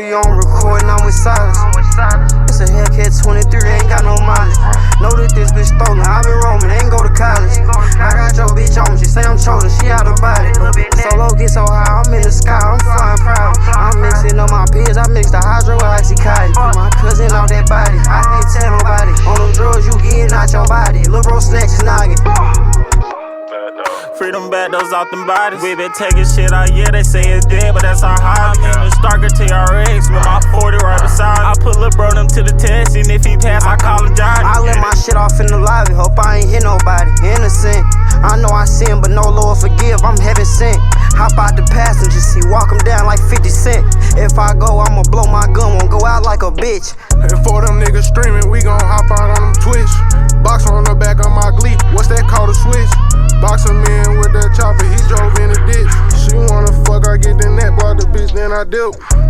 we on recording, I'm with Silas. It's a Hellcat 23, ain't got no mileage. Know that this bitch stolen, I been roaming, ain't go to college. I got your bitch on me, she say I'm chosen, she out of body. Solo get so high, I'm in the sky, I'm flying proud. I'm mixing up my pills, I mix the hydro with oxycontin. Put my cousin off that body, I can't tell nobody. On them drugs, you getting out your body. Lil' bro snatch his noggin. Freedom back those off them bodies. We been taking shit out, yeah, they say it's dead, but that's our hobby. I'm in the Starker TRX with my 40 right beside me. I put Lil' bro them to the test, and if he pass, I call him Johnny. I let my shit off in the lobby, hope I ain't hit nobody. Innocent, I know I sin, but no Lord forgive, I'm heaven sent. Hop out the passenger seat, walk him down like 50 Cent. If I go, I'ma blow my gun, won't go out like a bitch. And for them niggas streaming, we gon' hop out on them Twitch. Box on the back of my Gleek, what's that called a switch? Boxing man with that chopper, he drove in the ditch. She wanna fuck, I get the net, bought the bitch, then I dip.